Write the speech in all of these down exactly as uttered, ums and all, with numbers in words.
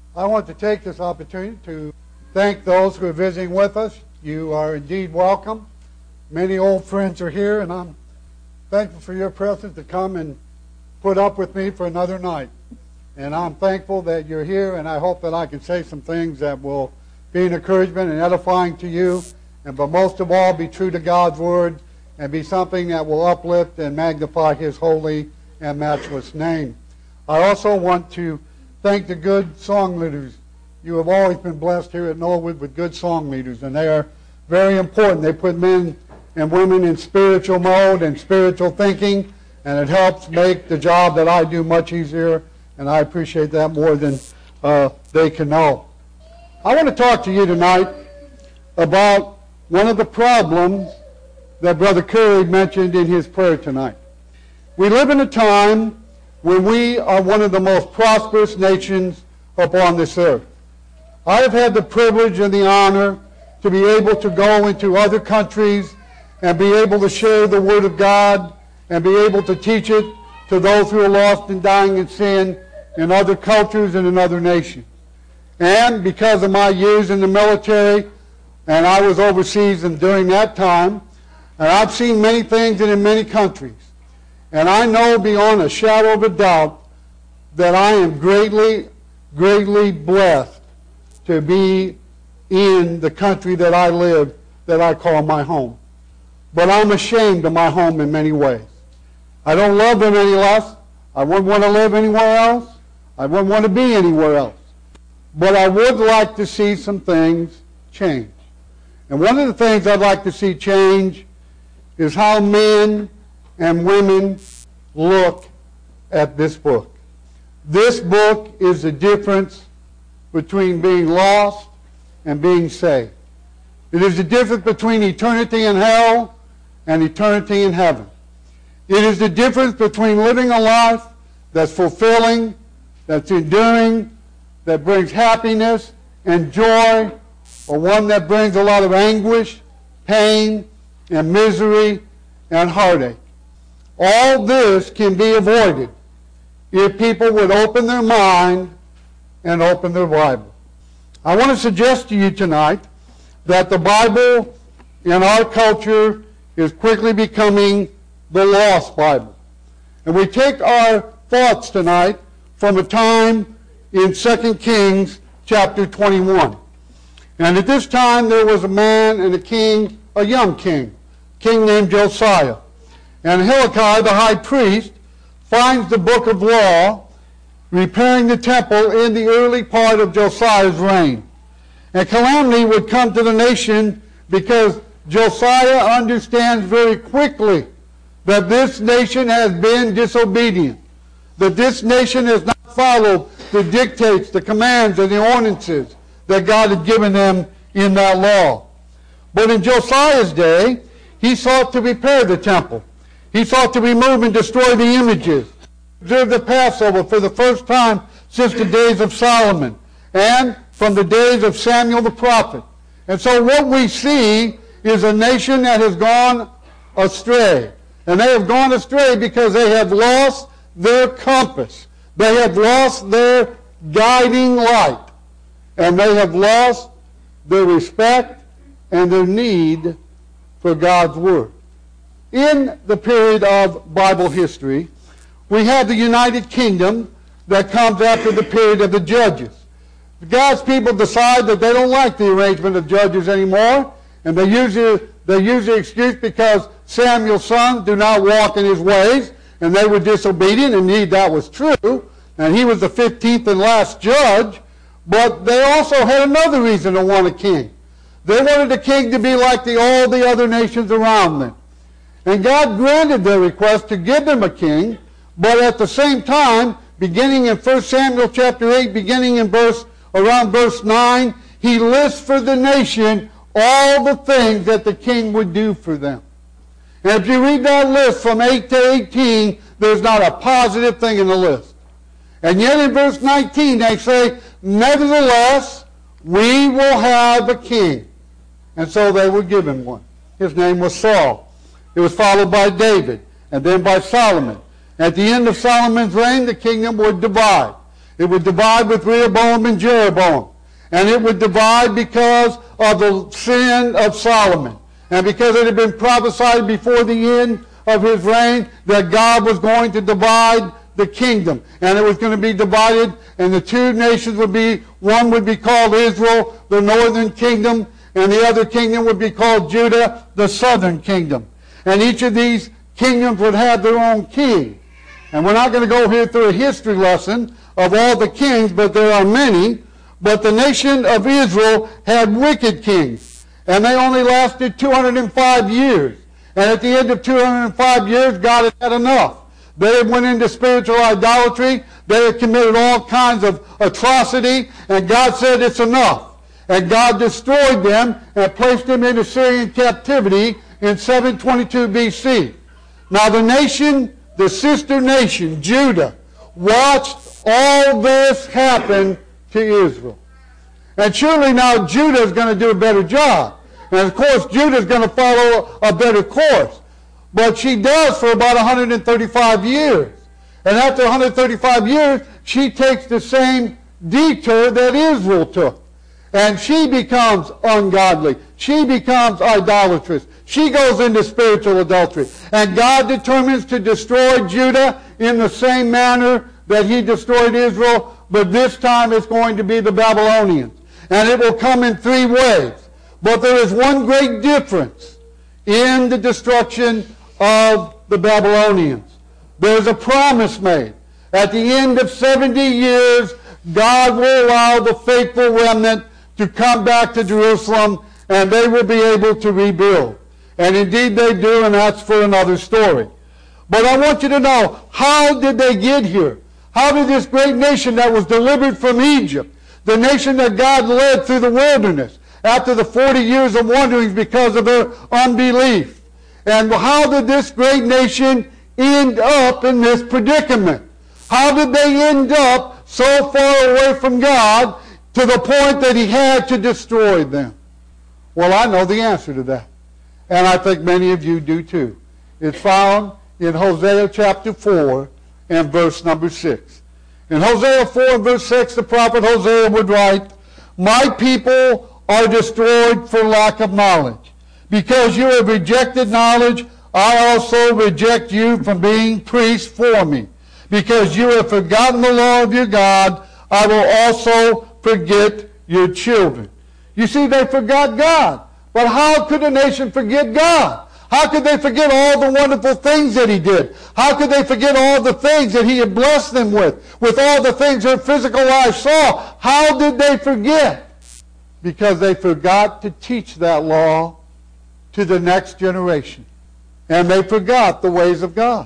I want to take this opportunity to thank those who are visiting with us. You are indeed welcome. Many old friends are here, and I'm thankful for your presence to come and put up with me for another night. And I'm thankful that you're here, and I hope that I can say some things that will be an encouragement and edifying to you, and but most of all, be true to God's Word and be something that will uplift and magnify His holy and matchless name. I also want to thank the good song leaders. You have always been blessed here at Norwood with good song leaders, and they are very important. They put men and women in spiritual mode and spiritual thinking, and it helps make the job that I do much easier, and I appreciate that more than uh, they can know. I want to talk to you tonight about one of the problems that Brother Curry mentioned in his prayer tonight. We live in a time when we are one of the most prosperous nations upon this earth. I have had the privilege and the honor to be able to go into other countries and be able to share the Word of God and be able to teach it to those who are lost and dying in sin in other cultures and in other nations. And because of my years in the military, and I was overseas and during that time, and I've seen many things and in many countries, and I know beyond a shadow of a doubt that I am greatly, greatly blessed to be in the country that I live, that I call my home. But I'm ashamed of my home in many ways. I don't love them any less. I wouldn't want to live anywhere else. I wouldn't want to be anywhere else. But I would like to see some things change. And one of the things I'd like to see change is how men and women look at this book. This book is the difference between being lost and being saved. It is the difference between eternity in hell and eternity in heaven. It is the difference between living a life that's fulfilling, that's enduring, that brings happiness and joy, or one that brings a lot of anguish, pain, and misery, and heartache. All this can be avoided if people would open their mind and open their Bible. I want to suggest to you tonight that the Bible in our culture is quickly becoming the lost Bible. And we take our thoughts tonight from a time in Second Kings chapter twenty-one. And at this time there was a man and a king, a young king, a king named Josiah. And Hilkiah, the high priest, finds the book of law, repairing the temple in the early part of Josiah's reign. And calamity would come to the nation because Josiah understands very quickly that this nation has been disobedient, that this nation has not followed the dictates, the commands, and the ordinances that God had given them in that law. But in Josiah's day, he sought to repair the temple. He sought to remove and destroy the images, observe the Passover for the first time since the days of Solomon and from the days of Samuel the prophet. And so what we see is a nation that has gone astray. And they have gone astray because they have lost their compass. They have lost their guiding light. And they have lost their respect and their need for God's Word. In the period of Bible history, we have the United Kingdom that comes after the period of the Judges. God's people decide that they don't like the arrangement of judges anymore, and they use the, they use the excuse because Samuel's sons do not walk in his ways, and they were disobedient. Indeed, that was true, and he was the fifteenth and last judge. But they also had another reason to want a king. They wanted the king to be like the, all the other nations around them. And God granted their request to give them a king, but at the same time, beginning in First Samuel chapter eight, beginning in verse around verse nine, he lists for the nation all the things that the king would do for them. And if you read that list from eight to eighteen, there's not a positive thing in the list. And yet in verse nineteen they say, nevertheless, we will have a king. And so they were given one. His name was Saul. It was followed by David, and then by Solomon. At the end of Solomon's reign, the kingdom would divide. It would divide with Rehoboam and Jeroboam. And it would divide because of the sin of Solomon. And because it had been prophesied before the end of his reign that God was going to divide the kingdom. And it was going to be divided, and the two nations would be, one would be called Israel, the northern kingdom, and the other kingdom would be called Judah, the southern kingdom. And each of these kingdoms would have their own king. And we're not going to go here through a history lesson of all the kings, but there are many. But the nation of Israel had wicked kings, and they only lasted two hundred five years. And at the end of two hundred five years, God had had enough. They had went into spiritual idolatry. They had committed all kinds of atrocity, and God said, it's enough. And God destroyed them and placed them in Assyrian captivity in seven twenty-two B C. Now the nation, the sister nation, Judah, watched all this happen to Israel. And surely now Judah is going to do a better job. And of course Judah is going to follow a better course. But she does for about one hundred thirty-five years. And after one hundred thirty-five years, she takes the same detour that Israel took. And she becomes ungodly. She becomes idolatrous. She goes into spiritual adultery. And God determines to destroy Judah in the same manner that he destroyed Israel, but this time it's going to be the Babylonians. And it will come in three ways. But there is one great difference in the destruction of the Babylonians. There's a promise made. At the end of seventy years, God will allow the faithful remnant to come back to Jerusalem, and they will be able to rebuild. And indeed they do, and that's for another story. But I want you to know, how did they get here? How did this great nation that was delivered from Egypt, the nation that God led through the wilderness, after the forty years of wanderings because of their unbelief, and how did this great nation end up in this predicament? How did they end up so far away from God to the point that he had to destroy them? Well, I know the answer to that. And I think many of you do too. It's found in Hosea chapter four and verse number six. In Hosea four and verse six, the prophet Hosea would write, my people are destroyed for lack of knowledge. Because you have rejected knowledge, I also reject you from being priests for me. Because you have forgotten the law of your God, I will also forget your children. You see, they forgot God. But how could a nation forget God? How could they forget all the wonderful things that he did? How could they forget all the things that he had blessed them with? With all the things their physical eyes saw? How did they forget? Because they forgot to teach that law to the next generation. And they forgot the ways of God.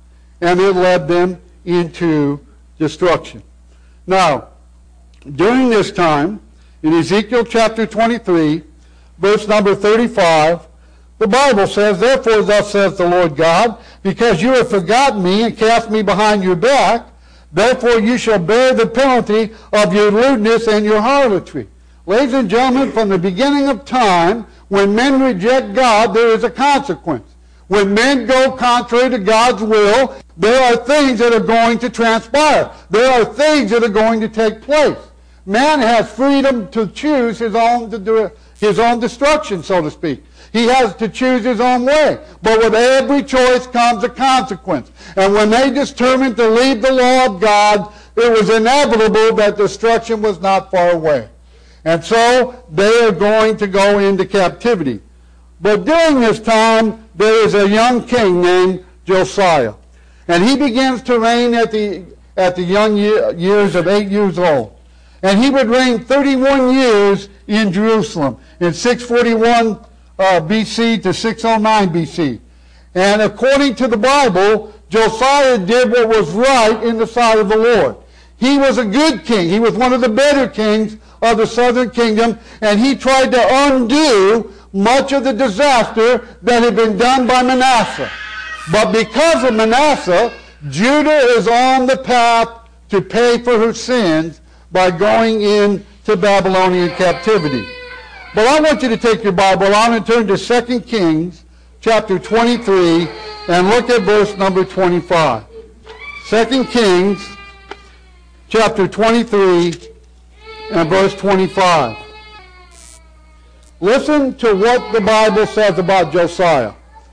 And it led them into destruction. Now, during this time, in Ezekiel chapter twenty-three, verse number thirty-five, the Bible says, therefore thus says the Lord God, because you have forgotten me and cast me behind your back, therefore you shall bear the penalty of your lewdness and your harlotry. Ladies and gentlemen, from the beginning of time, when men reject God, there is a consequence. When men go contrary to God's will, there are things that are going to transpire. There are things that are going to take place. Man has freedom to choose his own, to do, his own destruction, so to speak. He has to choose his own way. But with every choice comes a consequence. And when they determined to leave the law of God, it was inevitable that destruction was not far away. And so they are going to go into captivity. But during this time, there is a young king named Josiah. And he begins to reign at the, at the young year, years of eight years old. And he would reign thirty-one years in Jerusalem, in six forty-one uh, B C to six oh nine B C. And according to the Bible, Josiah did what was right in the sight of the Lord. He was a good king. He was one of the better kings of the southern kingdom, and he tried to undo much of the disaster that had been done by Manasseh. But because of Manasseh, Judah is on the path to pay for her sins by going into Babylonian captivity. But I want you to take your Bible on and turn to Second Kings chapter twenty-three and look at verse number twenty-five. Second Kings chapter twenty-three and verse twenty-five. Listen to what the Bible says about Josiah.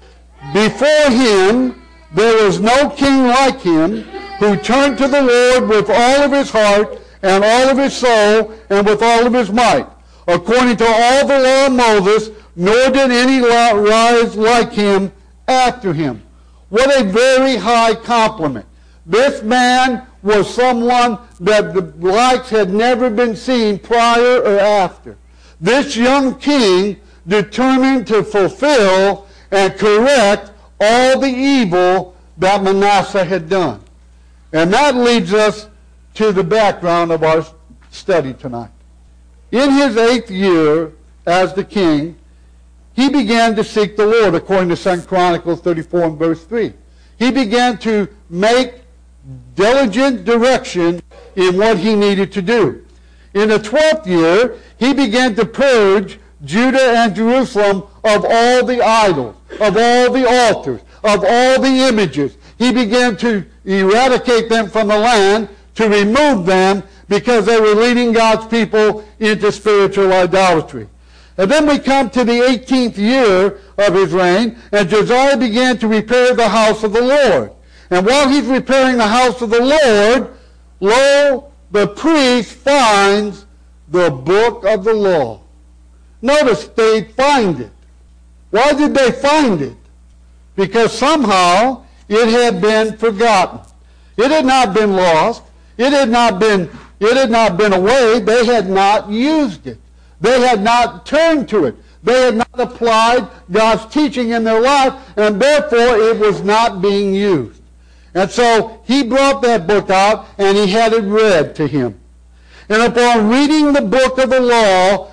Before him there was no king like him, who turned to the Lord with all of his heart and all of his soul and with all of his might, according to all the law of Moses, nor did any rise like him after him. What a very high compliment. This man was someone that the likes had never been seen prior or after. This young king determined to fulfill and correct all the evil that Manasseh had done. And that leads us to the background of our study tonight. In his eighth year as the king, he began to seek the Lord, according to Second Chronicles thirty-four and verse three. He began to make diligent direction in what he needed to do. In the twelfth year, he began to purge Judah and Jerusalem of all the idols, of all the altars, of all the images. He began to eradicate them from the land, to remove them, because they were leading God's people into spiritual idolatry. And then we come to the eighteenth year of his reign, and Josiah began to repair the house of the Lord. And while he's repairing the house of the Lord, lo, the priest finds the book of the law. Notice they find it. Why did they find it? Because somehow it had been forgotten. It had not been lost. It had not been, it had not been away. They had not used it. They had not turned to it. They had not applied God's teaching in their life, and therefore it was not being used. And so he brought that book out, and he had it read to him. And upon reading the book of the law,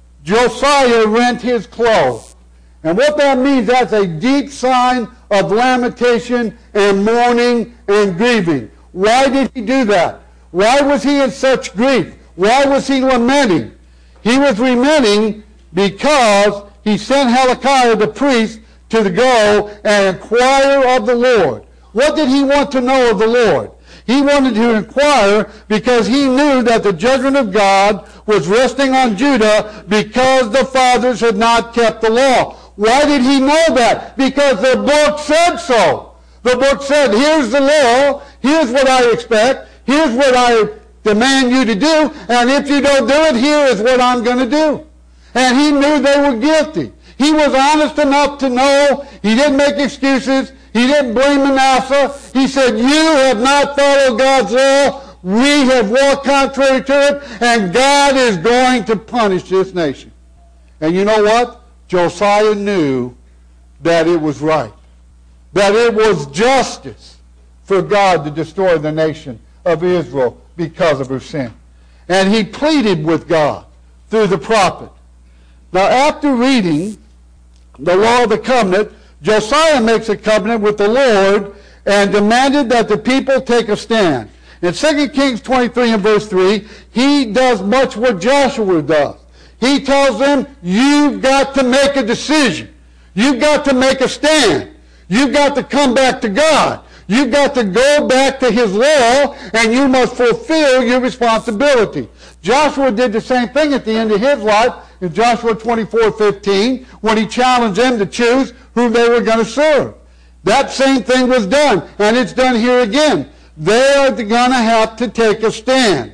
Josiah rent his clothes. And what that means, that's a deep sign of lamentation and mourning and grieving. Why did he do that? Why was he in such grief? Why was he lamenting? He was lamenting because he sent Hilkiah the priest to go and inquire of the Lord. What did he want to know of the Lord? He wanted to inquire because he knew that the judgment of God was resting on Judah because the fathers had not kept the law. Why did he know that? Because the book said so. The book said, here's the law, here's what I expect, here's what I demand you to do, and if you don't do it, here is what I'm going to do. And he knew they were guilty. He was honest enough to know. He didn't make excuses. He didn't blame Manasseh. He said, you have not followed God's law. We have walked contrary to it, and God is going to punish this nation. And you know what? Josiah knew that it was right, that it was justice for God to destroy the nation of Israel because of her sin. And he pleaded with God through the prophet. Now, after reading the law of the covenant, Josiah makes a covenant with the Lord and demanded that the people take a stand. In Second Kings twenty-three and verse three, he does much what Joshua does. He tells them, you've got to make a decision. You've got to make a stand. You've got to come back to God. You've got to go back to his law, and you must fulfill your responsibility. Joshua did the same thing at the end of his life in Joshua twenty-four fifteen, when he challenged them to choose who they were going to serve. That same thing was done, and it's done here again. They are going to have to take a stand.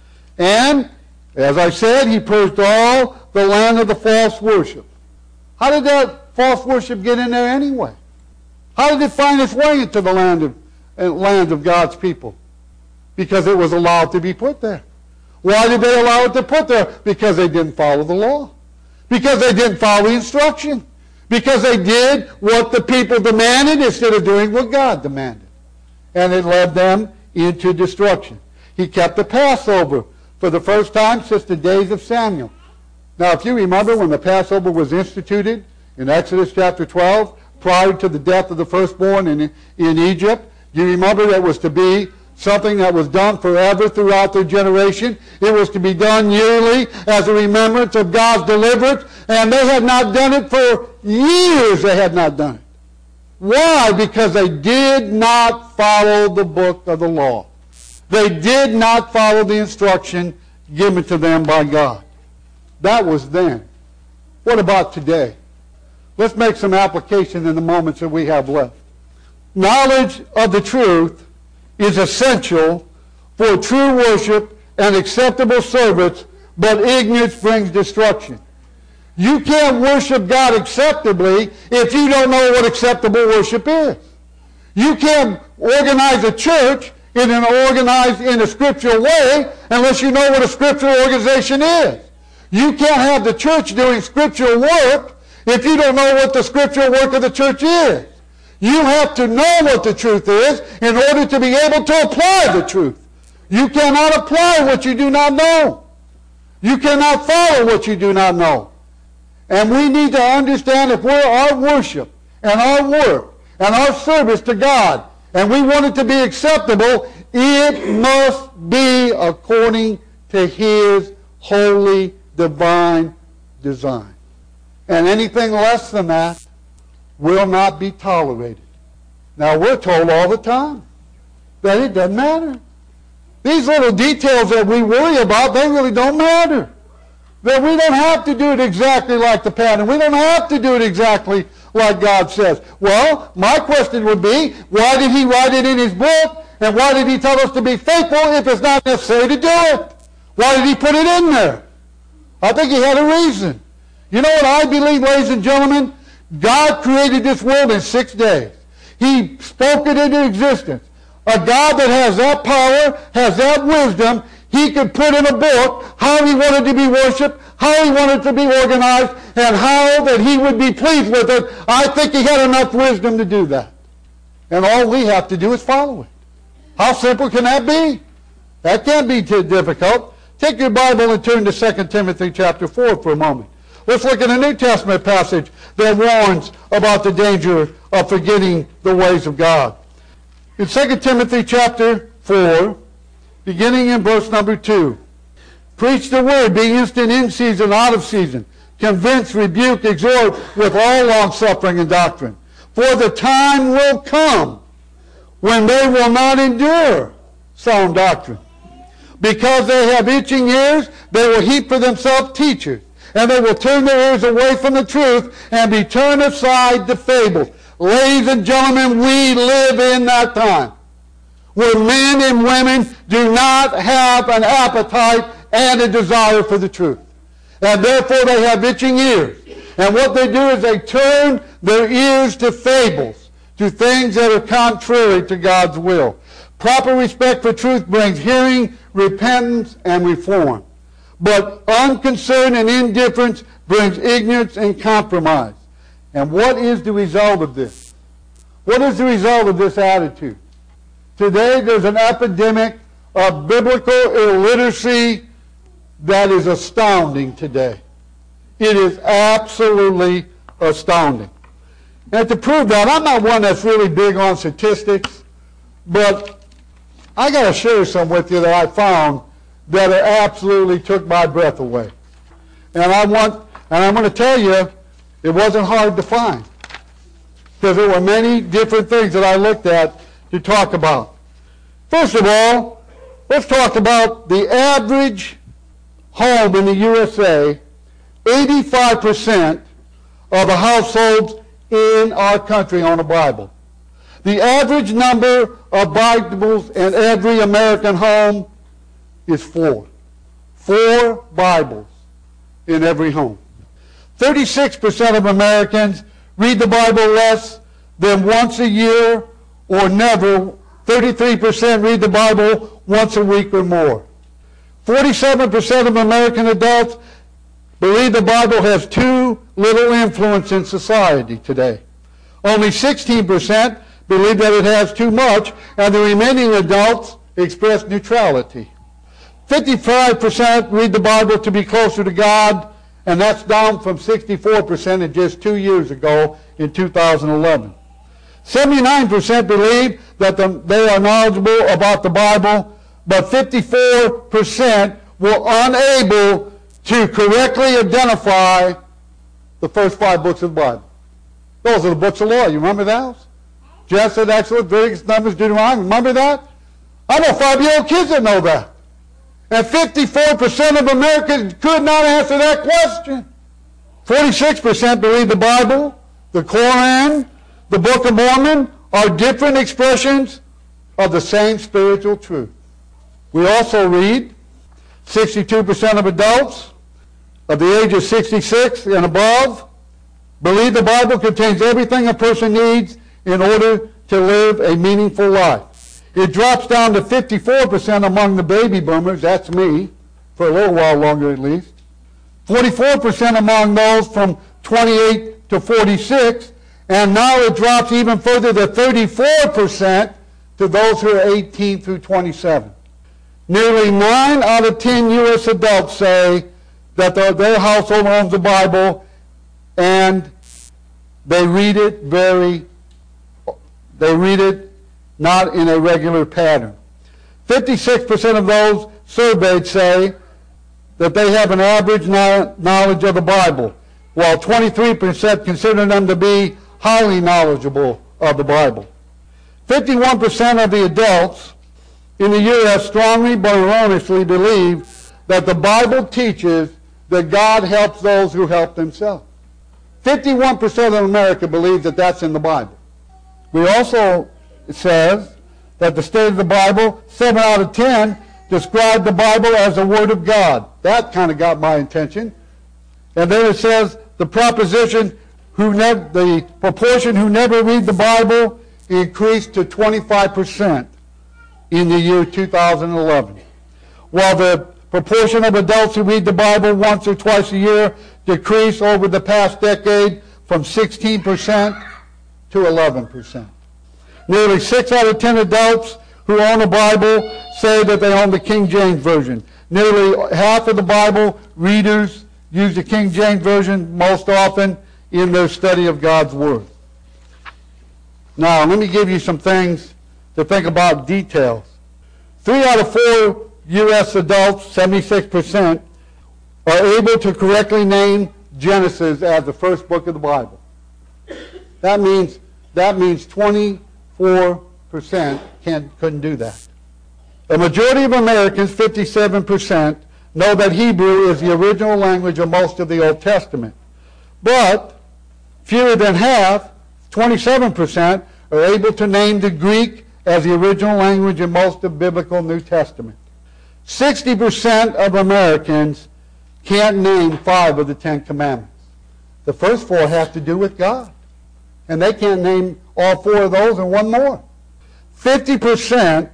And, as I said, he purged all the land of the false worship. How did that false worship get in there anyway? How did it find its way into the land of, uh, land of God's people? Because it was allowed to be put there. Why did they allow it to put there? Because they didn't follow the law. Because they didn't follow the instruction. Because they did what the people demanded instead of doing what God demanded. And it led them into destruction. He kept the Passover for the first time since the days of Samuel. Now, if you remember when the Passover was instituted in Exodus chapter twelve, prior to the death of the firstborn in, in Egypt, you remember that it was to be something that was done forever throughout their generation. It was to be done yearly as a remembrance of God's deliverance, and they had not done it for years. They had not done it. Why? Because they did not follow the book of the law. They did not follow the instruction given to them by God. That was then. What about today? Let's make some application in the moments that we have left. Knowledge of the truth is essential for true worship and acceptable service, but ignorance brings destruction. You can't worship God acceptably if you don't know what acceptable worship is. You can't organize a church in an organized, in a scriptural way unless you know what a scriptural organization is. You can't have the church doing scriptural work if you don't know what the scriptural work of the church is. You have to know what the truth is in order to be able to apply the truth. You cannot apply what you do not know. You cannot follow what you do not know. And we need to understand if we're our worship and our work and our service to God, and we want it to be acceptable, it must be according to His holy, divine design. And anything less than that will not be tolerated. Now, we're told all the time that it doesn't matter. These little details that we worry about, they really don't matter. That we don't have to do it exactly like the pattern. We don't have to do it exactly like God says. Well, my question would be, why did He write it in His book? And why did He tell us to be faithful if it's not necessary to do it? Why did He put it in there? I think He had a reason. You know what I believe, ladies and gentlemen? God created this world in six days. He spoke it into existence. A God that has that power, has that wisdom, He could put in a book how He wanted to be worshipped, how He wanted to be organized, and how that He would be pleased with it. I think He had enough wisdom to do that. And all we have to do is follow it. How simple can that be? That can't be too difficult. Take your Bible and turn to Second Timothy chapter four for a moment. Let's look at a New Testament passage that warns about the danger of forgetting the ways of God. In Second Timothy chapter four, beginning in verse number two, preach the word, be instant in season, out of season. Convince, rebuke, exhort with all longsuffering and doctrine. For the time will come when they will not endure sound doctrine. Because they have itching ears, they will heap for themselves teachers. And they will turn their ears away from the truth and be turned aside to fables. Ladies and gentlemen, we live in that time where men and women do not have an appetite and a desire for the truth. And therefore they have itching ears. And what they do is they turn their ears to fables, to things that are contrary to God's will. Proper respect for truth brings hearing, repentance, and reform. But unconcern and indifference brings ignorance and compromise. And what is the result of this? What is the result of this attitude? Today there's an epidemic of biblical illiteracy that is astounding today. It is absolutely astounding. And to prove that, I'm not one that's really big on statistics, but I got to share some with you that I found that it absolutely took my breath away. And I want, and I'm going to tell you, it wasn't hard to find, because there were many different things that I looked at to talk about. First of all, let's talk about the average home in the U S A. eighty-five percent of the households in our country own a Bible. The average number of Bibles in every American home is four. Four Bibles in every home. thirty-six percent of Americans read the Bible less than once a year or never. thirty-three percent read the Bible once a week or more. forty-seven percent of American adults believe the Bible has too little influence in society today. Only sixteen percent believe that it has too much, and the remaining adults express neutrality. fifty-five percent read the Bible to be closer to God, and that's down from sixty-four percent in just two years ago in two thousand eleven. seventy-nine percent believe that the, they are knowledgeable about the Bible, but fifty-four percent were unable to correctly identify the first five books of the Bible. Those are the books of law. You remember those? Genesis, Exodus, Leviticus, Numbers, Deuteronomy. Remember that? I know five-year-old kids that know that. And fifty-four percent of Americans could not answer that question. forty-six percent believe the Bible, the Quran, the Book of Mormon are different expressions of the same spiritual truth. We also read sixty-two percent of adults of the age of sixty-six and above believe the Bible contains everything a person needs in order to live a meaningful life. It drops down to fifty-four percent among the baby boomers, that's me, for a little while longer at least. forty-four percent among those from twenty-eight to forty-six, and now it drops even further to thirty-four percent to those who are eighteen through twenty-seven. Nearly nine out of ten U S adults say that their, their household owns the Bible, and they read it very, they read it not in a regular pattern. fifty-six percent of those surveyed say that they have an average knowledge of the Bible, while twenty-three percent consider them to be highly knowledgeable of the Bible. fifty-one percent of the adults in the U S strongly but erroneously believe that the Bible teaches that God helps those who help themselves. fifty-one percent of America believes that that's in the Bible. We also, it says that the state of the Bible, seven out of ten describe the Bible as the Word of God. That kind of got my attention. And then it says the proposition, who never, the proportion who never read the Bible increased to twenty-five percent in the year two thousand eleven. While the proportion of adults who read the Bible once or twice a year decreased over the past decade from sixteen percent to eleven percent. Nearly six out of ten adults who own a Bible say that they own the King James Version. Nearly half of the Bible readers use the King James Version most often in their study of God's Word. Now, let me give you some things to think about, details. Three out of four U S adults, seventy-six percent, are able to correctly name Genesis as the first book of the Bible. That means, that means twenty-four percent can't, couldn't do that. A majority of Americans, fifty-seven percent, know that Hebrew is the original language of most of the Old Testament. But fewer than half, twenty-seven percent, are able to name the Greek as the original language in most of the biblical New Testament. sixty percent of Americans can't name five of the Ten Commandments. The first four have to do with God. And they can't name all four of those and one more. fifty percent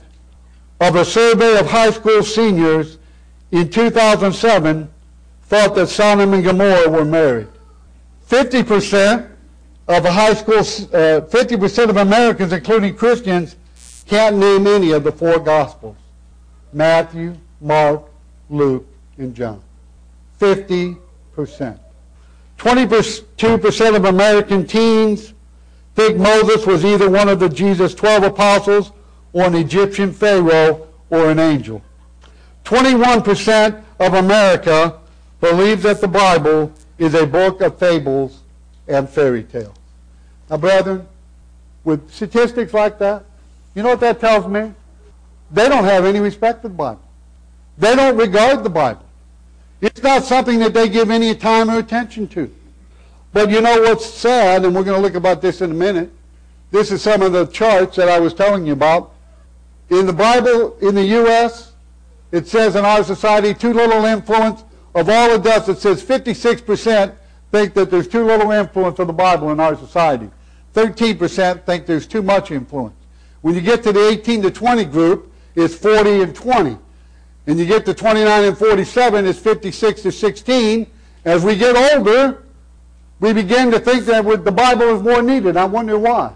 of a survey of high school seniors in two thousand seven thought that Sodom and Gomorrah were married. fifty percent of a high school, uh, fifty percent of Americans, including Christians, can't name any of the four Gospels. Matthew, Mark, Luke, and John. fifty percent. twenty-two percent of American teens think Moses was either one of the Jesus' twelve apostles or an Egyptian pharaoh or an angel. twenty-one percent of America believes that the Bible is a book of fables and fairy tales. Now, brethren, with statistics like that, you know what that tells me? They don't have any respect for the Bible. They don't regard the Bible. It's not something that they give any time or attention to. But you know what's sad, and we're going to look about this in a minute. This is some of the charts that I was telling you about. In the Bible, in the U S, it says in our society, too little influence. Of all adults, it says fifty-six percent think that there's too little influence of the Bible in our society. thirteen percent think there's too much influence. When you get to the eighteen to twenty group, it's forty and twenty. And you get to twenty-nine and forty-seven, it's fifty-six to sixteen. As we get older, we begin to think that the Bible is more needed. I wonder why,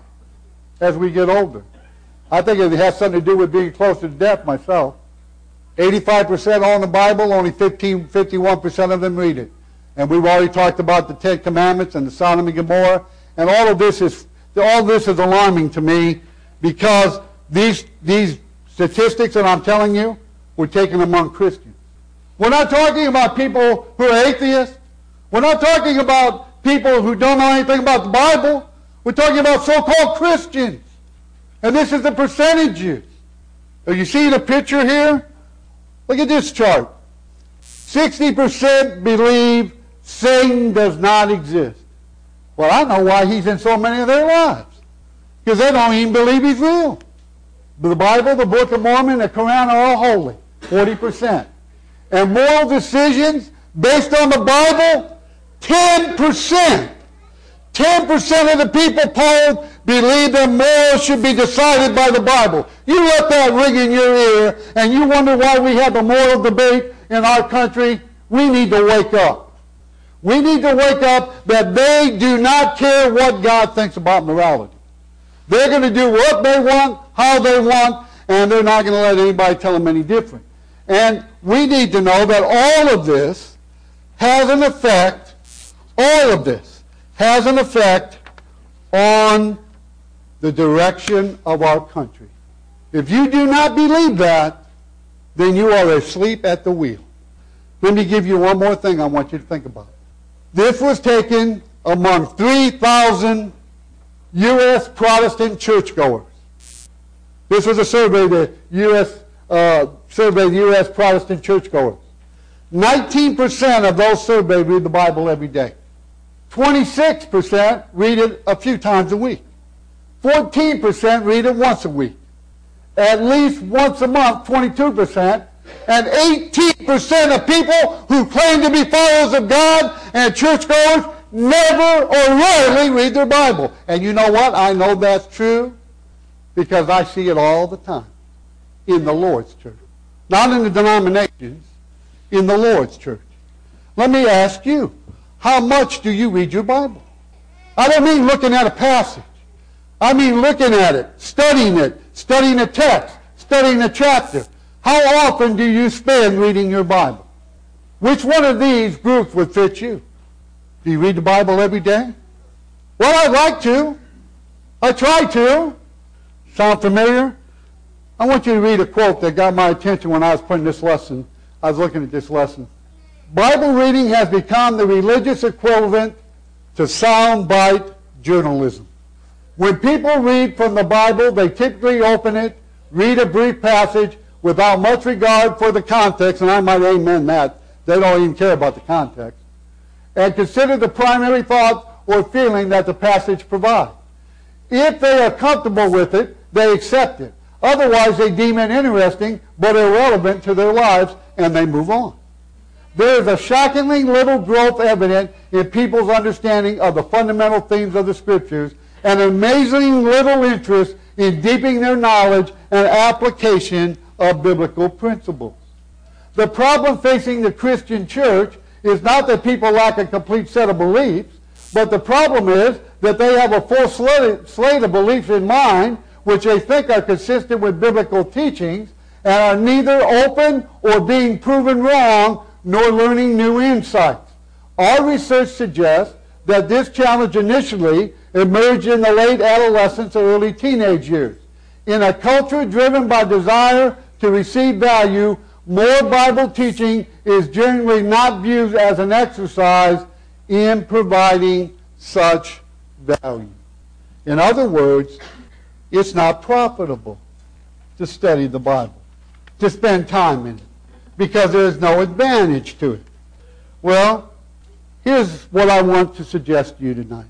as we get older. I think it has something to do with being closer to death myself. eighty-five percent own the Bible, only fifteen, fifty-one percent of them read it. And we've already talked about the Ten Commandments and the Sodom and Gomorrah. And all of this is, all this is alarming to me, because these, these statistics that I'm telling you were taken among Christians. We're not talking about people who are atheists. We're not talking about people who don't know anything about the Bible. We're talking about so-called Christians. And this is the percentages. Are you seeing a picture here? Look at this chart. sixty percent believe Satan does not exist. Well, I know why he's in so many of their lives. Because they don't even believe he's real. The Bible, the Book of Mormon, the Quran are all holy. forty percent. And moral decisions based on the Bible, ten percent. ten percent of the people polled believe that morals should be decided by the Bible. You let that ring in your ear, and you wonder why we have a moral debate in our country. We need to wake up. We need to wake up that they do not care what God thinks about morality. They're going to do what they want, how they want, and they're not going to let anybody tell them any different. And we need to know that all of this has an effect, all of this has an effect on the direction of our country. If you do not believe that, then you are asleep at the wheel. Let me give you one more thing I want you to think about. This was taken among three thousand U S Protestant churchgoers. This was a survey that U S uh, surveyed U S Protestant churchgoers. nineteen percent of those surveyed read the Bible every day. twenty-six percent read it a few times a week. fourteen percent read it once a week. At least once a month, twenty-two percent. And eighteen percent of people who claim to be followers of God and churchgoers never or rarely read their Bible. And you know what? I know that's true because I see it all the time in the Lord's church. Not in the denominations, in the Lord's church. Let me ask you, how much do you read your Bible? I don't mean looking at a passage. I mean looking at it, studying it, studying a text, studying a chapter. How often do you spend reading your Bible? Which one of these groups would fit you? Do you read the Bible every day? Well, I'd like to. I try to. Sound familiar? I want you to read a quote that got my attention when I was putting this lesson. I was looking at this lesson. Bible reading has become the religious equivalent to soundbite journalism. When people read from the Bible, they typically open it, read a brief passage without much regard for the context, and I might amen that. They don't even care about the context. And consider the primary thought or feeling that the passage provides. If they are comfortable with it, they accept it. Otherwise, they deem it interesting but irrelevant to their lives, and they move on. There is a shockingly little growth evident in people's understanding of the fundamental themes of the Scriptures, and amazingly little interest in deepening their knowledge and application of biblical principles. The problem facing the Christian church is not that people lack a complete set of beliefs, but the problem is that they have a full slate of beliefs in mind which they think are consistent with biblical teachings and are neither open or being proven wrong nor learning new insights. Our research suggests that this challenge initially emerged in the late adolescence or early teenage years. In a culture driven by desire to receive value, more Bible teaching is generally not viewed as an exercise in providing such value. In other words, it's not profitable to study the Bible, to spend time in it, because there is no advantage to it. Well, here's what I want to suggest to you tonight.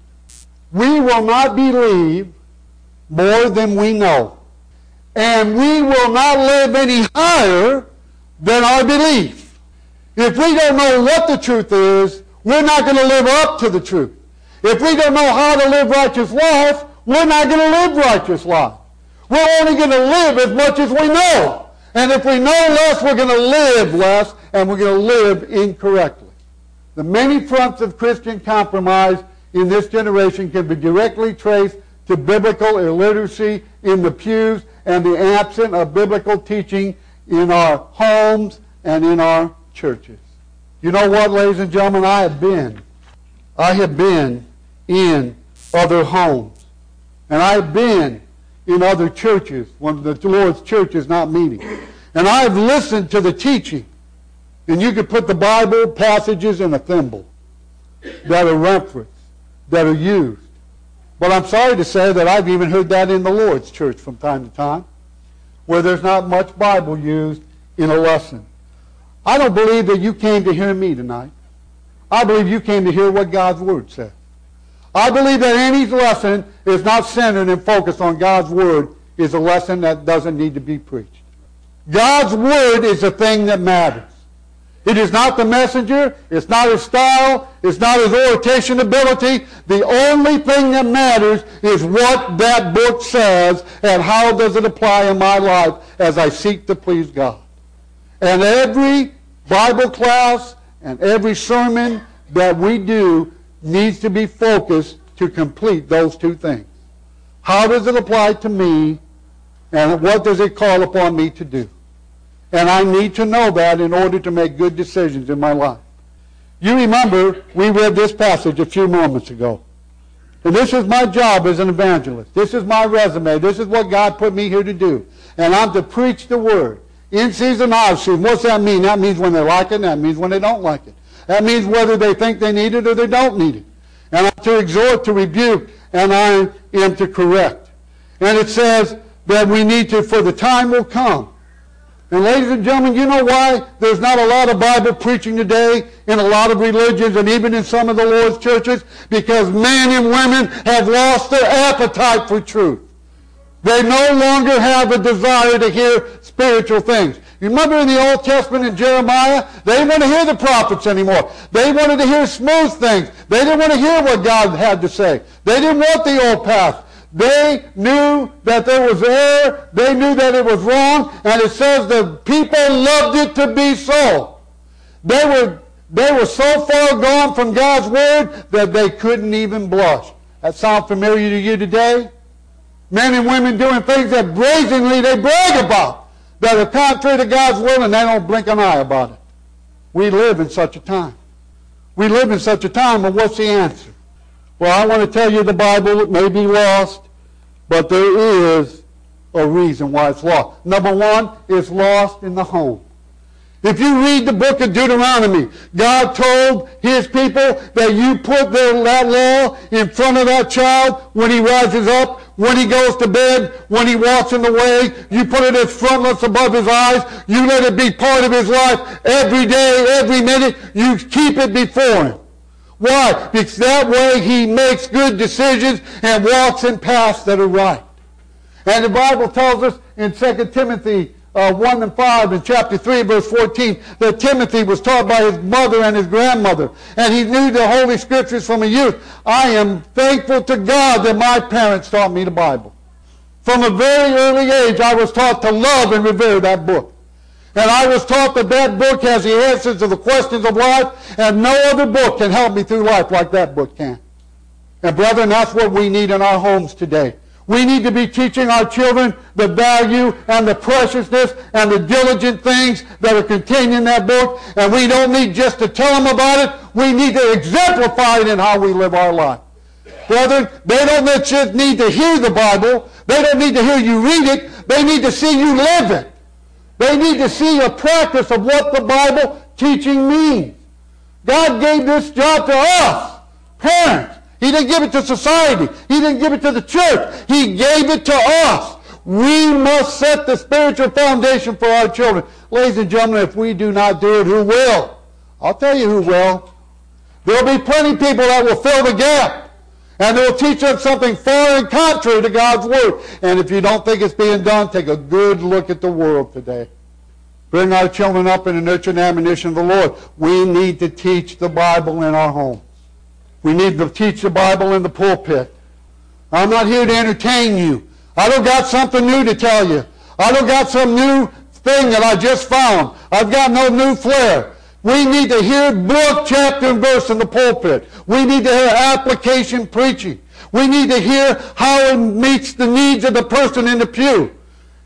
We will not believe more than we know. And we will not live any higher than our belief. If we don't know what the truth is, we're not going to live up to the truth. If we don't know how to live righteous life, we're not going to live righteous life. We're only going to live as much as we know. And if we know less, we're going to live less, and we're going to live incorrectly. The many fronts of Christian compromise in this generation can be directly traced to biblical illiteracy in the pews and the absence of biblical teaching in our homes and in our churches. You know what, ladies and gentlemen? I have been. I have been in other homes. And I have been in other churches when the Lord's church is not meeting. And I have listened to the teaching. And you could put the Bible passages in a thimble that are referenced, that are used. But I'm sorry to say that I've even heard that in the Lord's church from time to time. where there's not much Bible used in a lesson. I don't believe that you came to hear me tonight. I believe you came to hear what God's Word says. I believe that any lesson is not centered and focused on God's Word is a lesson that doesn't need to be preached. God's Word is the thing that matters. It is not the messenger. It's not his style. It's not his oration ability. The only thing that matters is what that book says and how does it apply in my life as I seek to please God. And every Bible class and every sermon that we do needs to be focused to complete those two things. How does it apply to me, and what does it call upon me to do? And I need to know that in order to make good decisions in my life. You remember we read this passage a few moments ago. And this is my job as an evangelist. This is my resume. This is what God put me here to do. And I'm to preach the Word. In season, out of season. What's that mean? That means when they like it, and that means when they don't like it. That means whether they think they need it or they don't need it. And I'm to exhort, to rebuke, and I am to correct. And it says that we need to, for the time will come. And ladies and gentlemen, you know why there's not a lot of Bible preaching today in a lot of religions and even in some of the Lord's churches? Because men and women have lost their appetite for truth. They no longer have a desire to hear spiritual things. You remember in the Old Testament in Jeremiah, they didn't want to hear the prophets anymore. They wanted to hear smooth things. They didn't want to hear what God had to say. They didn't want the old path. They knew that there was error. They knew that it was wrong. And it says the people loved it to be so. They were, they were so far gone from God's Word that they couldn't even blush. That sound familiar to you today? Men and women doing things that brazenly they brag about, that are contrary to God's will, and they don't blink an eye about it. We live in such a time. We live in such a time, and what's the answer? Well, I want to tell you the Bible may be lost, but there is a reason why it's lost. Number one, it's lost in the home. If you read the book of Deuteronomy, God told his people that you put their, that law in front of that child when he rises up, when he goes to bed, when he walks in the way. You put it as frontlets above his eyes. You let it be part of his life every day, every minute. You keep it before him. Why? Because that way he makes good decisions and walks in paths that are right. And the Bible tells us in Second Timothy uh, one and five in chapter three, verse fourteen, that Timothy was taught by his mother and his grandmother. And he knew the Holy Scriptures from a youth. I am thankful to God that my parents taught me the Bible. From a very early age, I was taught to love and revere that book. And I was taught that that book has the answers to the questions of life, and no other book can help me through life like that book can. And brethren, that's what we need in our homes today. We need to be teaching our children the value and the preciousness and the diligent things that are contained in that book. And we don't need just to tell them about it. We need to exemplify it in how we live our life. Brethren, they don't just need to hear the Bible. They don't need to hear you read it. They need to see you live it. They need to see a practice of what the Bible teaching means. God gave this job to us, parents. He didn't give it to society. He didn't give it to the church. He gave it to us. We must set the spiritual foundation for our children. Ladies and gentlemen, if we do not do it, who will? I'll tell you who will. There will be plenty of people that will fill the gap. And they will teach them something far and contrary to God's Word. And if you don't think it's being done, take a good look at the world today. Bring our children up in the nurture and admonition of the Lord. We need to teach the Bible in our home. We need to teach the Bible in the pulpit. I'm not here to entertain you. I don't got something new to tell you. I don't got some new thing that I just found. I've got no new flair. We need to hear book, chapter, and verse in the pulpit. We need to hear application preaching. We need to hear how it meets the needs of the person in the pew.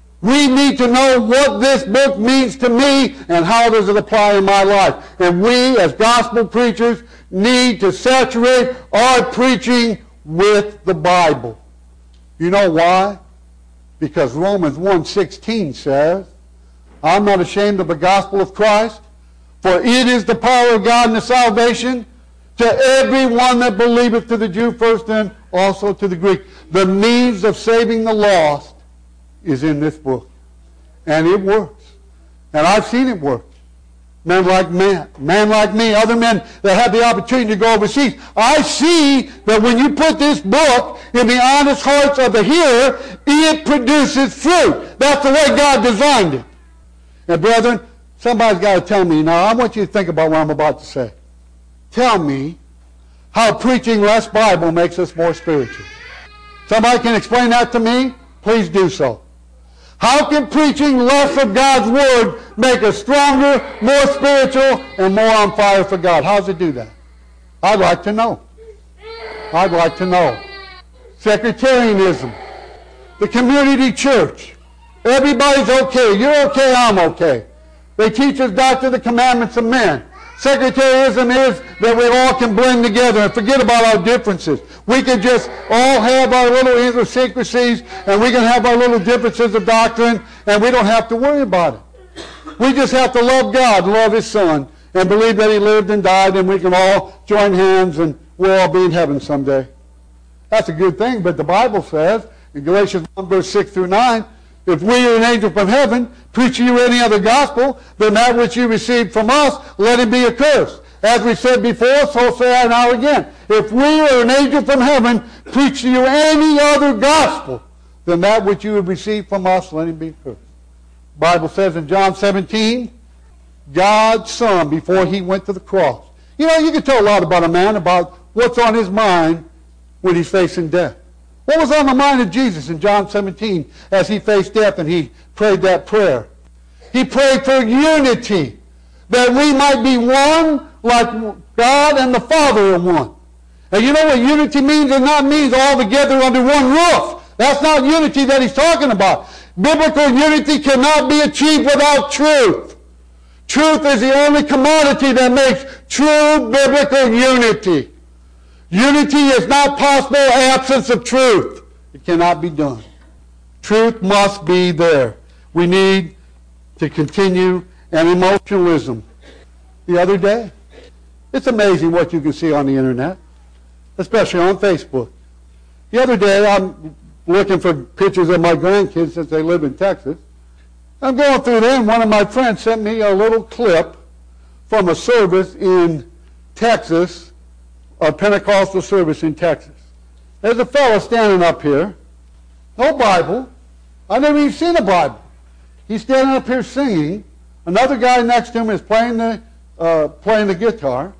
We need to know what this book means to me and how does it apply in my life. And we, as gospel preachers, need to saturate our preaching with the Bible. You know why? Because Romans one sixteen says, I'm not ashamed of the gospel of Christ, for it is the power of God and the salvation to everyone that believeth, to the Jew first and also to the Greek. The means of saving the lost is in this book. And it works. And I've seen it work. Men like men, men like me, other men that have the opportunity to go overseas. I see that when you put this book in the honest hearts of the hearer, it produces fruit. That's the way God designed it. And brethren, somebody's got to tell me now. I want you to think about what I'm about to say. Tell me how preaching less Bible makes us more spiritual. Somebody can explain that to me? Please do so. How can preaching less of God's Word make us stronger, more spiritual, and more on fire for God? How does it do that? I'd like to know. I'd like to know. Sectarianism. The community church. Everybody's okay. You're okay, I'm okay. They teach us doctrine of the commandments of men. Sectarianism is that we all can blend together and forget about our differences. We can just all have our little idiosyncrasies, and we can have our little differences of doctrine, and we don't have to worry about it. We just have to love God, love His Son, and believe that He lived and died, and we can all join hands, and we'll all be in heaven someday. That's a good thing, but the Bible says, in Galatians one, verse six through nine, if we are an angel from heaven, preach you any other gospel than that which you received from us, let it be accursed. As we said before, so say I now again. If we are an angel from heaven, preach to you any other gospel than that which you have received from us, let it be accursed. The Bible says in John seventeen, God's Son, before He went to the cross. You know, you can tell a lot about a man, about what's on his mind when he's facing death. What was on the mind of Jesus in John seventeen as He faced death and He prayed that prayer? He prayed for unity, that we might be one like God and the Father are one. And you know what unity means? It not means all together under one roof. That's not unity that He's talking about. Biblical unity cannot be achieved without truth. Truth is the only commodity that makes true biblical unity. Unity is not possible absence of truth. It cannot be done. Truth must be there. We need to continue an emotionalism. The other day, it's amazing what you can see on the internet, especially on Facebook. The other day, I'm looking for pictures of my grandkids since they live in Texas. I'm going through there, and one of my friends sent me a little clip from a service in Texas, a Pentecostal service in Texas. There's a fellow standing up here, no Bible. I've never even seen a Bible. He's standing up here singing. Another guy next to him is playing the uh, playing the guitar.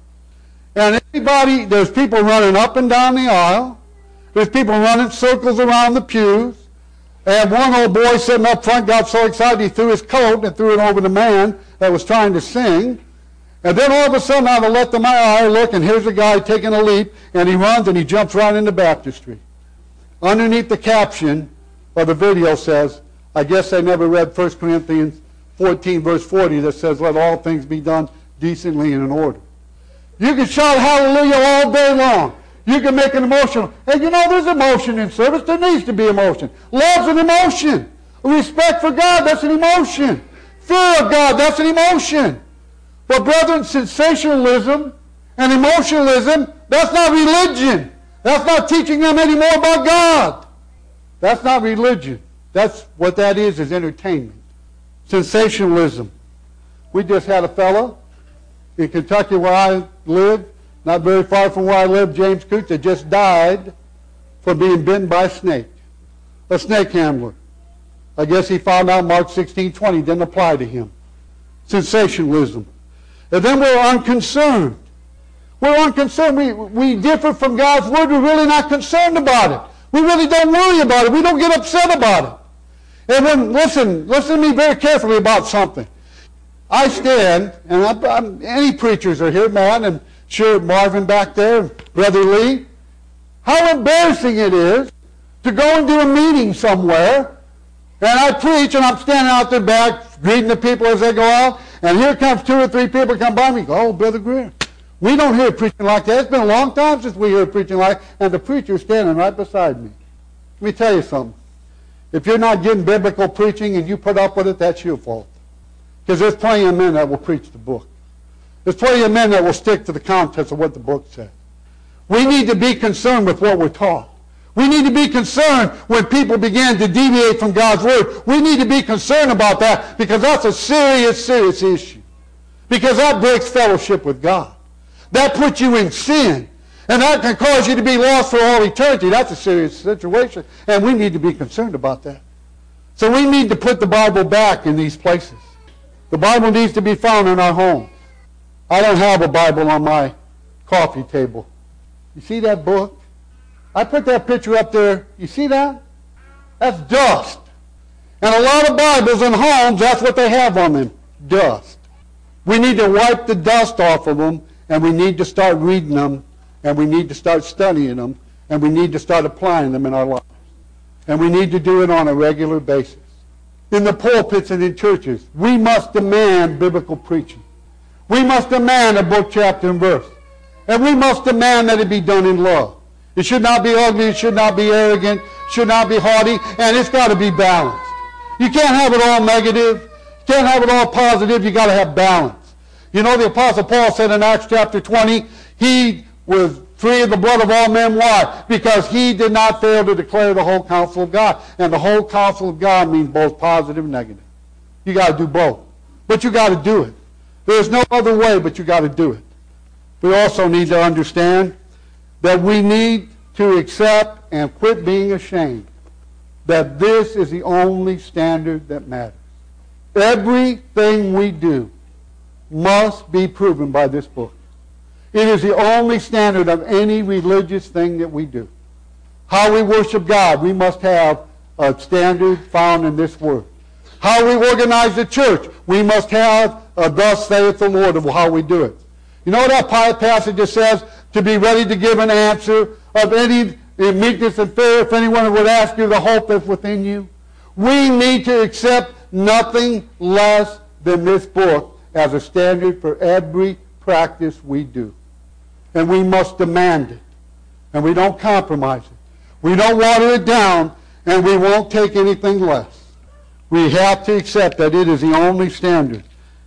And everybody, there's people running up and down the aisle. There's people running circles around the pews. And one old boy sitting up front got so excited he threw his coat and threw it over the man that was trying to sing. And then all of a sudden, out of the left of my eye, I look, and here's a guy taking a leap, and he runs and he jumps right into baptistry. Underneath the caption of the video says, I guess they never read First Corinthians fourteen, verse forty, that says, let all things be done decently and in order. You can shout hallelujah all day long. You can make an emotional. And you know, there's emotion in service. There needs to be emotion. Love's an emotion. Respect for God, that's an emotion. Fear of God, that's an emotion. But brethren, sensationalism and emotionalism, that's not religion. That's not teaching them any more about God. That's not religion. That's what that is, is entertainment. Sensationalism. We just had a fellow in Kentucky where I live, not very far from where I live, James Cooch, that just died for being bitten by a snake. A snake handler. I guess he found out Mark sixteen twenty didn't apply to him. Sensationalism. And then we're unconcerned. We're unconcerned. We, we differ from God's Word. We're really not concerned about it. We really don't worry about it. We don't get upset about it. And then, listen, listen to me very carefully about something. I stand, and I'm, I'm, any preachers are here, man, and sure, Marvin back there, Brother Lee. How embarrassing it is to go into a meeting somewhere, and I preach, and I'm standing out there back, greeting the people as they go out, and here comes two or three people come by me, go, oh, Brother Greer. We don't hear preaching like that. It's been a long time since we heard preaching like that, and the preacher's standing right beside me. Let me tell you something. If you're not getting biblical preaching and you put up with it, that's your fault. Because there's plenty of men that will preach the book. There's plenty of men that will stick to the contents of what the book says. We need to be concerned with what we're taught. We need to be concerned when people begin to deviate from God's word. We need to be concerned about that because that's a serious, serious issue. Because that breaks fellowship with God. That puts you in sin. And that can cause you to be lost for all eternity. That's a serious situation. And we need to be concerned about that. So we need to put the Bible back in these places. The Bible needs to be found in our home. I don't have a Bible on my coffee table. You see that book? I put that picture up there. You see that? That's dust. And a lot of Bibles in homes, that's what they have on them. Dust. We need to wipe the dust off of them, and we need to start reading them, and we need to start studying them, and we need to start applying them in our lives. And we need to do it on a regular basis. In the pulpits and in churches, we must demand biblical preaching. We must demand a book, chapter, and verse. And we must demand that it be done in love. It should not be ugly. It should not be arrogant. It should not be haughty. And it's got to be balanced. You can't have it all negative. You can't have it all positive. You've got to have balance. You know, the Apostle Paul said in Acts chapter twenty, he was free of the blood of all men. Why? Because he did not fail to declare the whole counsel of God. And the whole counsel of God means both positive and negative. You got to do both. But you got to do it. There's no other way but you got to do it. We also need to understand that we need to accept and quit being ashamed that this is the only standard that matters. Everything we do must be proven by this book. It is the only standard of any religious thing that we do. How we worship God, we must have a standard found in this word. How we organize the church, we must have a thus saith the Lord of how we do it. You know what that passage just says? To be ready to give an answer of any meekness and fear if anyone would ask you the hope that's within you. We need to accept nothing less than this book as a standard for every practice we do. And we must demand it. And we don't compromise it. We don't water it down, and we won't take anything less. We have to accept that it is the only standard.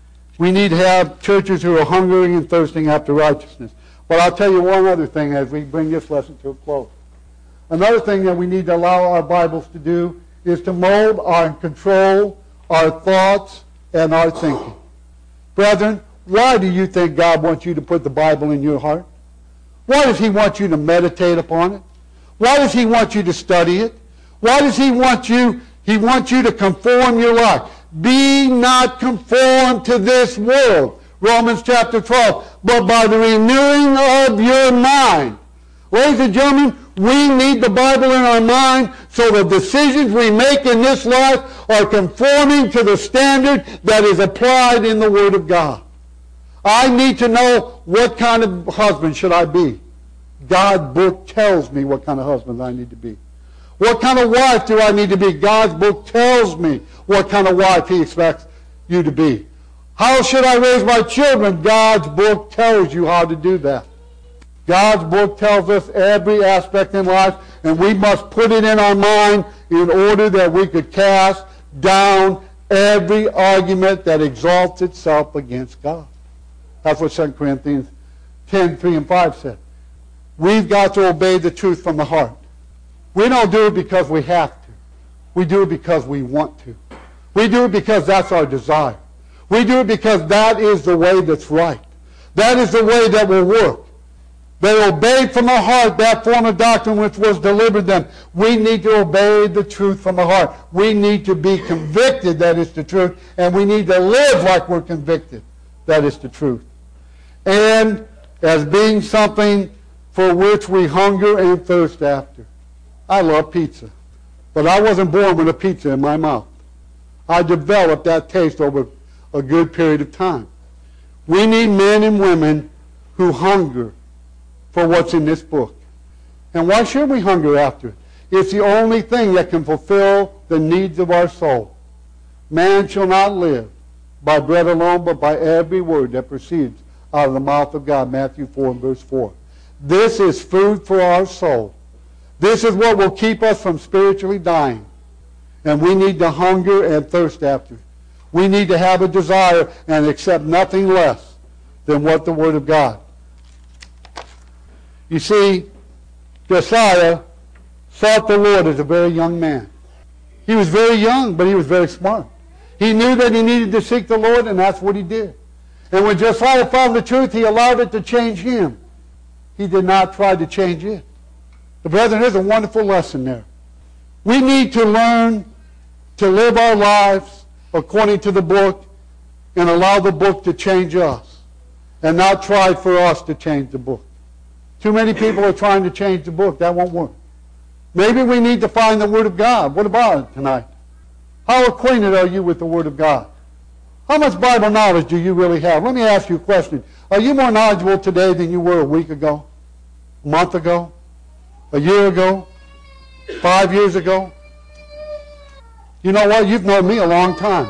We need to have churches who are hungering and thirsting after righteousness. But I'll tell you one other thing as we bring this lesson to a close. Another thing that we need to allow our Bibles to do is to mold and control our thoughts and our thinking. Brethren, why do you think God wants you to put the Bible in your heart? Why does he want you to meditate upon it? Why does he want you to study it? Why does he want you, he wants you to conform your life? Be not conformed to this world. Romans chapter twelve. But by the renewing of your mind. Ladies and gentlemen, we need the Bible in our mind so the decisions we make in this life are conforming to the standard that is applied in the Word of God. I need to know what kind of husband should I be. God's book tells me what kind of husband I need to be. What kind of wife do I need to be? God's book tells me what kind of wife he expects you to be. How should I raise my children? God's book tells you how to do that. God's book tells us every aspect in life, and we must put it in our mind in order that we could cast down every argument that exalts itself against God. That's what Second Corinthians ten, three and five said. We've got to obey the truth from the heart. We don't do it because we have to. We do it because we want to. We do it because that's our desire. We do it because that is the way that's right. That is the way that will work. They obeyed from the heart that form of doctrine which was delivered them. We need to obey the truth from the heart. We need to be convicted that it's the truth, and we need to live like we're convicted that it's the truth. And as being something for which we hunger and thirst after. I love pizza, but I wasn't born with a pizza in my mouth. I developed that taste over a good period of time. We need men and women who hunger for what's in this book. And why should we hunger after it? It's the only thing that can fulfill the needs of our soul. Man shall not live by bread alone, but by every word that proceeds out of the mouth of God. Matthew four and verse four. This is food for our soul. This is what will keep us from spiritually dying. And we need to hunger and thirst after it. We need to have a desire and accept nothing less than what the Word of God. You see, Josiah sought the Lord as a very young man. He was very young, but he was very smart. He knew that he needed to seek the Lord, and that's what he did. And when Josiah found the truth, he allowed it to change him. He did not try to change it. The brethren, there's a wonderful lesson there. We need to learn to live our lives according to the book and allow the book to change us and not try for us to change the book. Too many people are trying to change the book. That won't work. Maybe we need to find the Word of God. What about it tonight? How acquainted are you with the Word of God? How much Bible knowledge do you really have? Let me ask you a question. Are you more knowledgeable today than you were a week ago? A month ago? A year ago? Five years ago? You know what? You've known me a long time.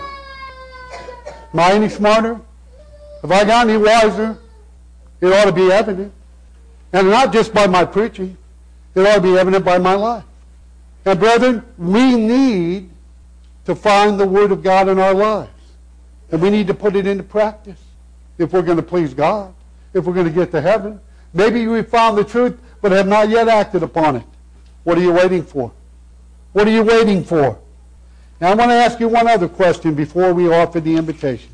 Am I any smarter? Have I got any wiser? It ought to be evident. And not just by my preaching. It ought to be evident by my life. And brethren, we need to find the Word of God in our lives. And we need to put it into practice if we're going to please God, if we're going to get to heaven. Maybe we found the truth but have not yet acted upon it. What are you waiting for? What are you waiting for? Now I want to ask you one other question before we offer the invitation.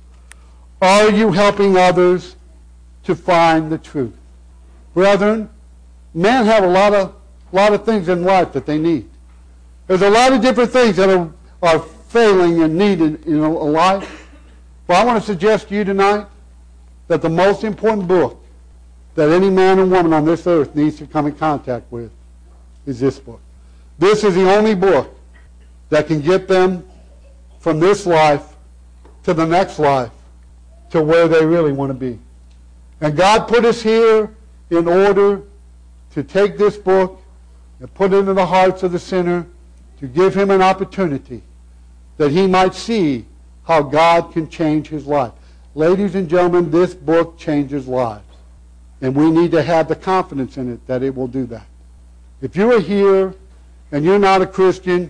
Are you helping others to find the truth? Brethren, men have a lot of, lot of things in life that they need. There's a lot of different things that are, are failing and needed in a life. But I want to suggest to you tonight that the most important book that any man and woman on this earth needs to come in contact with is this book. This is the only book that can get them from this life to the next life to where they really want to be. And God put us here in order to take this book and put it into the hearts of the sinner to give him an opportunity that he might see how God can change his life. Ladies and gentlemen, this book changes lives. And we need to have the confidence in it that it will do that. If you are here and you're not a Christian,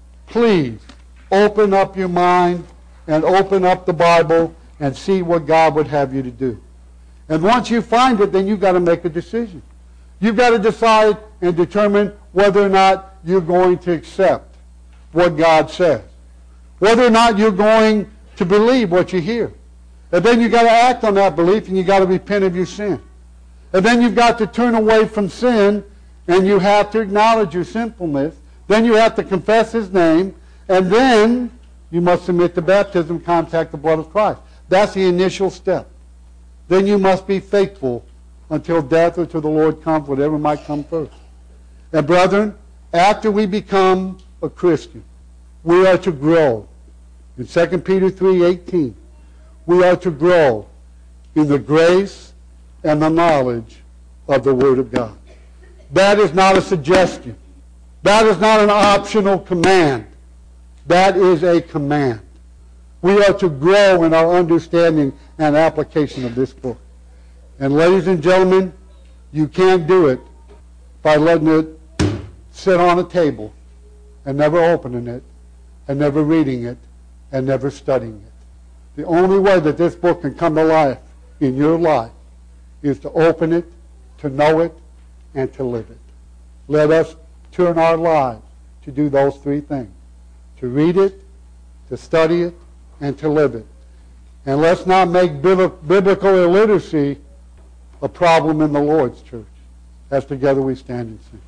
please open up your mind and open up the Bible and see what God would have you to do. And once you find it, then you've got to make a decision. You've got to decide and determine whether or not you're going to accept what God says. Whether or not you're going to believe what you hear. And then you've got to act on that belief and you've got to repent of your sin. And then you've got to turn away from sin and you have to acknowledge your sinfulness. Then you have to confess His name. And then you must submit to baptism, contact the blood of Christ. That's the initial step. Then you must be faithful until death or till the Lord comes, whatever might come first. And brethren, after we become a Christian, we are to grow. In Second Peter three eighteen, we are to grow in the grace and the knowledge of the Word of God. That is not a suggestion. That is not an optional command. That is a command. We are to grow in our understanding and application of this book. And ladies and gentlemen, you can't do it by letting it sit on a table and never opening it and never reading it and never studying it. The only way that this book can come to life in your life is to open it, to know it, and to live it. Let us turn our lives to do those three things. To read it, to study it, and to live it. And let's not make biblical illiteracy a problem in the Lord's church. As together we stand and sing.